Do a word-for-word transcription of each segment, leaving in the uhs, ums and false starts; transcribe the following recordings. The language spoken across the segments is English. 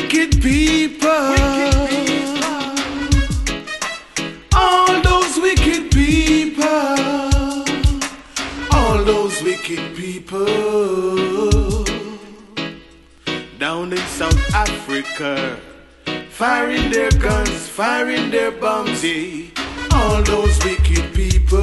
Wicked people. Wicked people. All those wicked people. All those wicked people. Down in South Africa, firing their guns, firing their bombs, yeah. All those wicked people.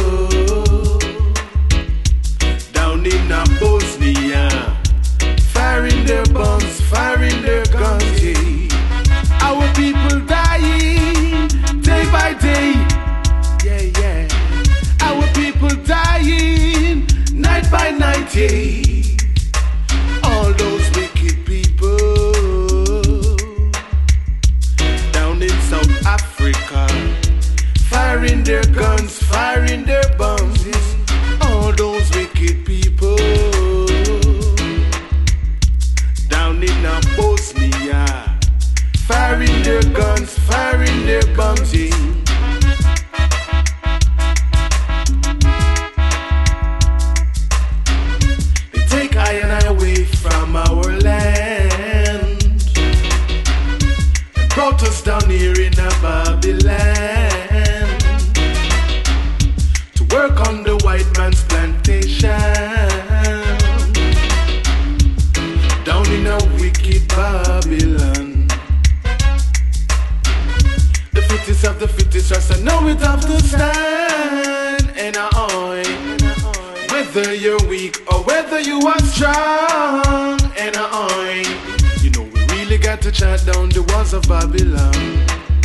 Down in Bosnia, firing their bombs, firing their guns, yeah. Our people dying day by day, yeah, yeah. Our people dying night by night, yeah. All those wicked people. Down in South Africa, firing their guns, firing their bombs, yeah. All those wicked people. Down in Bosnia, firing their guns, firing their bombs, yeah. They take I and I away from our land and brought us down here in a Babylon to work on the white man's plantation. Down in a wicked Babylon. The fittest of the fittest just I know it have to stand. And I, whether you're weak or whether you are strong. And I, you know we really got to chant down the walls of Babylon.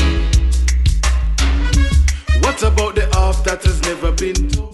What about the half that has never been told?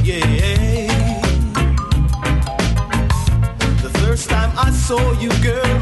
Saw you, girl.